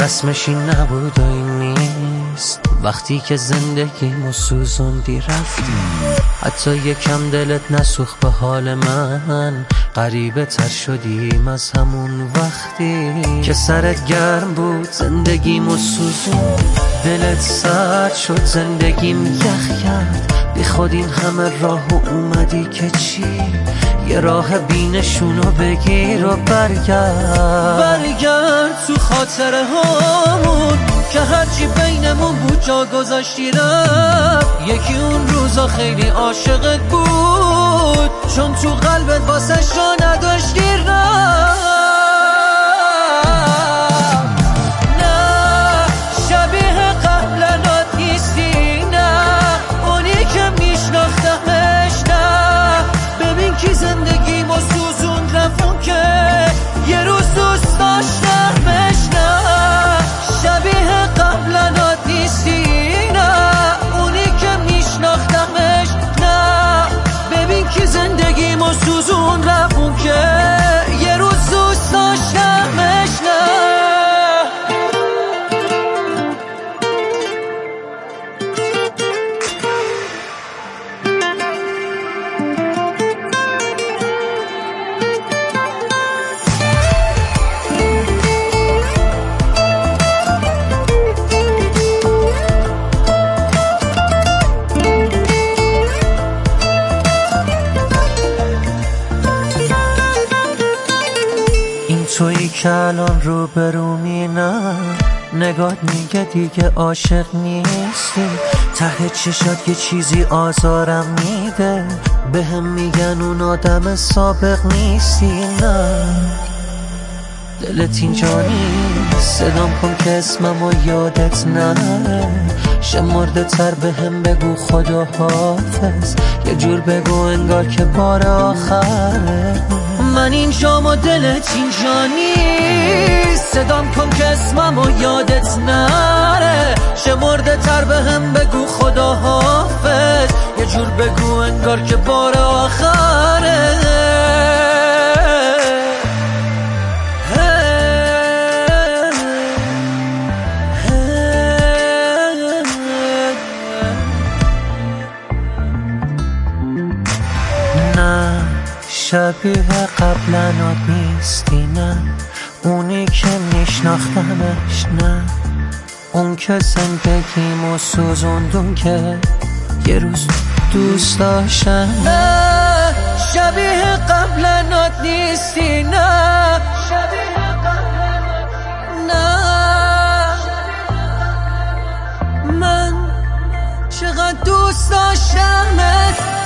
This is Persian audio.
رسمش این نبود و این نیست، وقتی که زندگیمو سوزوندی رفتی، حتی یکم دلت نسوخت به حال من، غریبه تر شدیم از همون وقتی که سرت گرم بود زندگیمو سوزون، دلت سرد شد زندگیم یخ کرد، بی خود این همه راه اومدی که چی؟ یه راه بینشونو بگیر و برگرد تو خاطره هامون که هرچی بینمون بود جا گذاشتی رفت. یکی اون روزا خیلی عاشقت بود چون تو قلبت واسش را نداشتی رفت. نه شبیه قبلنات نیستی، نه اونی که میشناختمش، نه ببین کی زندگیمو سوزوند رفون که یه روز دوست داشتمش. نه شبیه قبلنات نیستی، نه اونی که میشناختمش، نه ببین کی زندگیمو سوزوند رفون که یه روز دوست داشتمش. نه تویی که الان رو برومی، نه نگات میگه دیگه عاشق نیستی، ته چشات یه چیزی آزارم میده، بهم میگن اون آدم سابق نیستی. نه دلت اینجا نیست، صدام کن که اسممو یادت نره، شمرده تر بهم بگو خدا حافظ، یه جور بگو انگار که بار آخره. من اینجام و دلت اینجا نیست، صدام کن که اسممو یادت نره، شمرده تر بهم بگو خدا حافظ، یه جور بگو انگار که بار آخره. شبیه قبلنات نیستی، نه اونی که میشناختمش، نه اون که زندگیمو سوزوندون که یه روز دوست داشتم. نه شبیه قبلنات نیستی، نه شبیه قبلنات، نه من چقدر دوست داشتمت.